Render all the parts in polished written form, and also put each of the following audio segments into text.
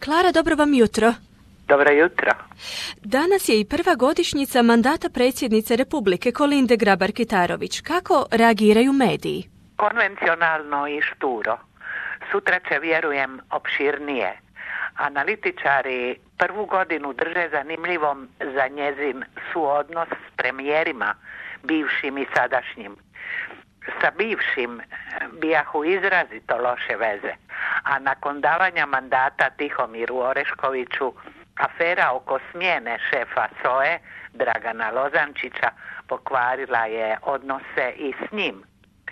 Klara, dobro vam jutro. Dobro jutro. Danas je i prva godišnjica mandata predsjednice Republike Kolinde Grabar-Kitarović. Kako reagiraju mediji? Konvencionalno i šturo. Sutra će, vjerujem, opširnije. Analitičari prvu godinu drže zanimljivom za njezin suodnos s premijerima, bivšim i sadašnjim. Sa bivšim bijahu izrazito loše veze, a nakon davanja mandata Tihomiru Oreškoviću, afera oko smjene šefa SOE, Dragana Lozančića, pokvarila je odnose i s njim.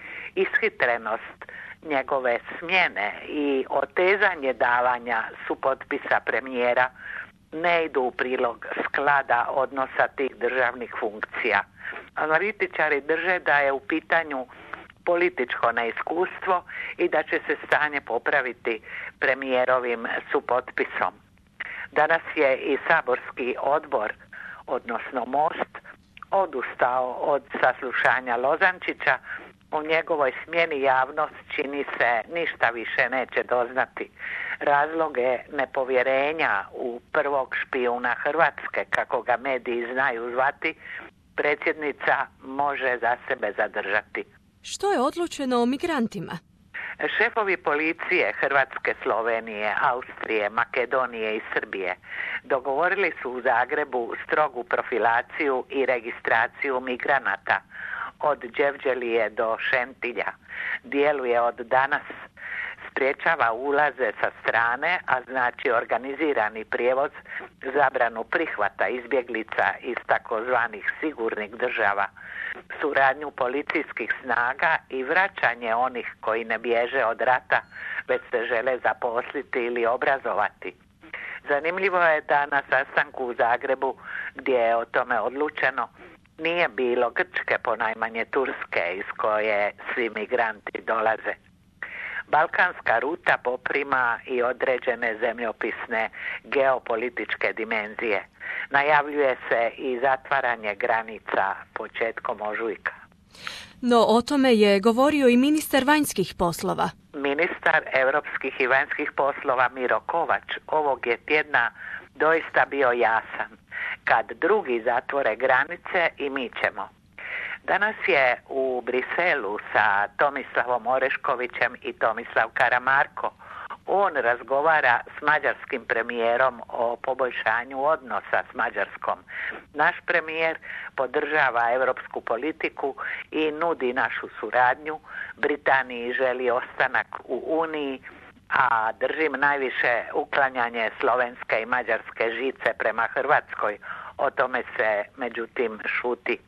Ishitrenost njegove smjene i otezanje davanja supotpisa premijera ne idu u prilog sklada odnosa tih državnih funkcija. Analitičari drže da je u pitanju političko neiskustvo i da će se stanje popraviti premijerovim supotpisom. Danas je i saborski odbor, odnosno Most, odustao od saslušanja Lozančića. U njegovoj smjeni javnost, čini se, ništa više neće doznati. Razloge nepovjerenja u prvog špijuna Hrvatske, kako ga mediji znaju zvati, predsjednica može za sebe zadržati. Što je odlučeno o migrantima? Šefovi policije Hrvatske, Slovenije, Austrije, Makedonije i Srbije dogovorili su u Zagrebu strogu profilaciju i registraciju migranata od Đevđelije do Šentilja. Djeluje od danas, sprječava ulaze sa strane, a znači organizirani prijevoz, zabranu prihvata izbjeglica iz takozvanih sigurnih država, suradnju policijskih snaga i vraćanje onih koji ne bježe od rata, već se žele zaposliti ili obrazovati. Zanimljivo je da na sastanku u Zagrebu, gdje je o tome odlučeno, nije bilo Grčke, ponajmanje Turske, iz koje svi migranti dolaze. Balkanska ruta poprima i određene zemljopisne geopolitičke dimenzije. Najavljuje se i zatvaranje granica početkom ožujka. No o tome je govorio i ministar vanjskih poslova. Ministar europskih i vanjskih poslova Miro Kovač ovog je tjedna doista bio jasan. Kad drugi zatvore granice, i mi ćemo. Danas je u Briselu sa Tomislavom Oreškovićem i Tomislav Karamarko. On razgovara s mađarskim premijerom o poboljšanju odnosa s Mađarskom. Naš premijer podržava europsku politiku i nudi našu suradnju. Britaniji želi ostanak u Uniji, a držim najviše uklanjanje slovenske i mađarske žice prema Hrvatskoj. O tome se međutim šuti.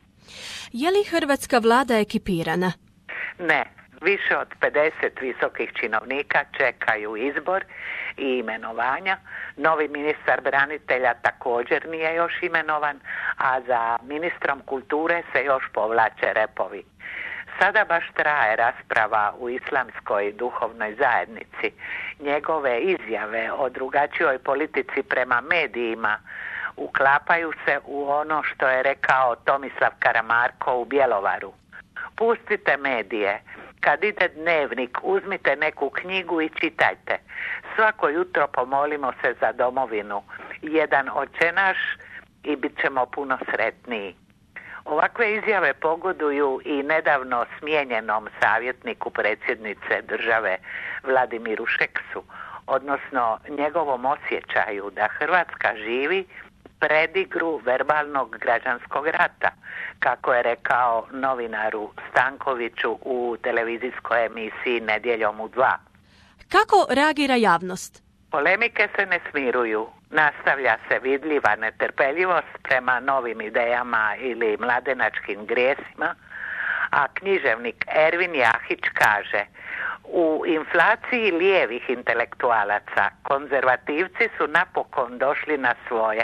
Je li hrvatska vlada ekipirana? Ne. Više od 50 visokih činovnika čekaju izbor i imenovanja. Novi ministar branitelja također nije još imenovan, a za ministrom kulture se još povlače repovi. Sada baš traje rasprava u islamskoj duhovnoj zajednici. Njegove izjave o drugačijoj politici prema medijima uklapaju se u ono što je rekao Tomislav Karamarko u Bjelovaru. Pustite medije. Kad ide dnevnik, uzmite neku knjigu i čitajte. Svako jutro pomolimo se za domovinu. Jedan Oče naš i bit ćemo puno sretniji. Ovakve izjave pogoduju i nedavno smijenjenom savjetniku predsjednice države Vladimiru Šeksu, odnosno njegovom osjećaju da Hrvatska živi predigru verbalnog građanskog rata, kako je rekao novinaru Stankoviću u televizijskoj emisiji Nedjeljom u 2. Kako reagira javnost? Polemike se ne smiruju. Nastavlja se vidljiva netrpeljivost prema novim idejama ili mladenačkim grijesima, a književnik Ervin Jahić kaže: u inflaciji lijevih intelektualaca konzervativci su napokon došli na svoje.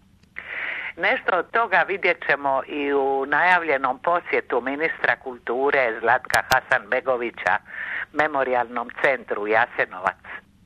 Nešto od toga vidjet ćemo i u najavljenom posjetu ministra kulture Zlatka Hasanbegovića Memorijalnom centru Jasenovac.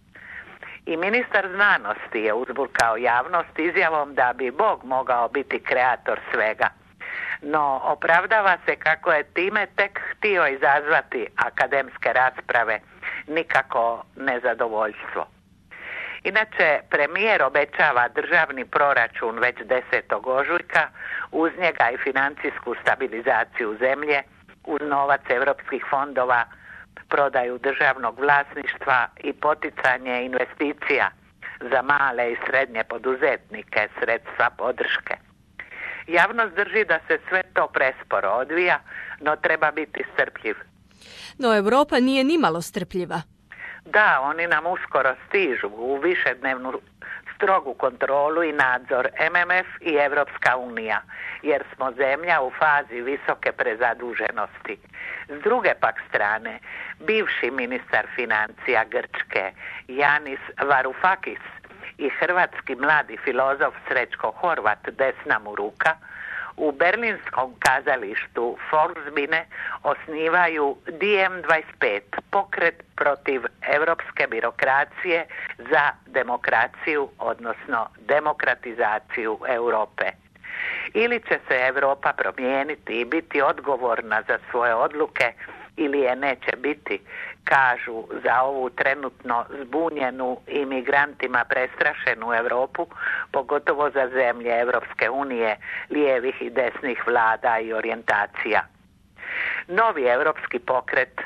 I ministar znanosti je uzburkao javnost izjavom da bi Bog mogao biti kreator svega. No opravdava se kako je time tek htio izazvati akademske rasprave, nikako nezadovoljstvo. Inače, premijer obećava državni proračun već 10. ožujka, uz njega i financijsku stabilizaciju zemlje, uz novac europskih fondova, prodaju državnog vlasništva i poticanje investicija za male i srednje poduzetnike, sredstva podrške. Javnost drži da se sve to presporo odvija, no treba biti strpljiv. No Europa nije nimalo strpljiva. Da, oni nam uskoro stižu u višednevnu strogu kontrolu i nadzor MMF i Europska unija, jer smo zemlja u fazi visoke prezaduženosti. S druge pak strane, bivši ministar financija Grčke Yanis Varoufakis i hrvatski mladi filozof Srećko Horvat, desna mu ruka, u berlinskom kazalištu Volksbühne osnivaju DM25, pokret protiv europske birokracije za demokraciju, odnosno demokratizaciju Europe. Ili će se Europa promijeniti i biti odgovorna za svoje odluke, ili je neće biti, kažu za ovu trenutno zbunjenu i migrantima prestrašenu Europu, pogotovo za zemlje Europske unije, lijevih i desnih vlada i orijentacija. Novi europski pokret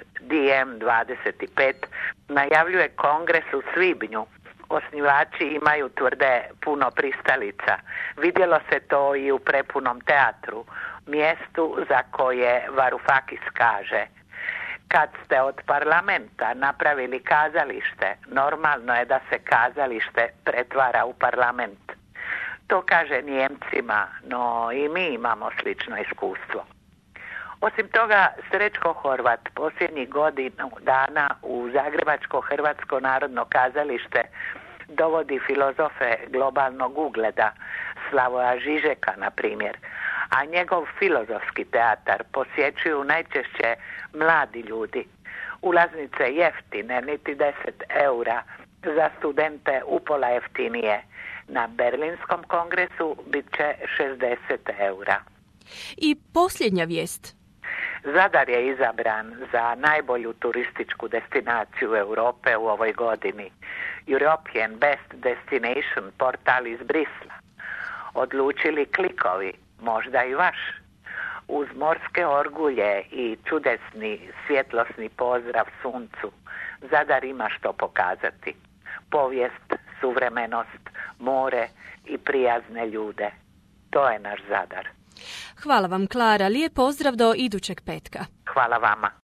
DM25 najavljuje kongres u svibnju. Osnivači imaju tvrde puno pristalica. Vidjelo se to i u prepunom teatru, mjestu za koje Varoufakis kaže: kad ste od parlamenta napravili kazalište, normalno je da se kazalište pretvara u parlament. To kaže Nijemcima, no i mi imamo slično iskustvo. Osim toga, Srećko Horvat posljednjih godinu dana u Zagrebačko Hrvatsko narodno kazalište dovodi filozofe globalnog ugleda, Slavoja Žižeka, na primjer, a njegov filozofski teatar posjećuju najčešće mladi ljudi. Ulaznice jeftine, niti 10 eura, za studente upola jeftinije. Na Berlinskom kongresu bit će 60 eura. I posljednja vijest. Zadar je izabran za najbolju turističku destinaciju Europe u ovoj godini. European Best Destination portal iz Brisla. Odlučili klikovi, možda i vaš. Uz morske orgulje i čudesni svjetlosni pozdrav suncu, Zadar ima što pokazati. Povijest, suvremenost, more i prijazne ljude. To je naš Zadar. Hvala vam, Klara. Lijep pozdrav do idućeg petka. Hvala vama.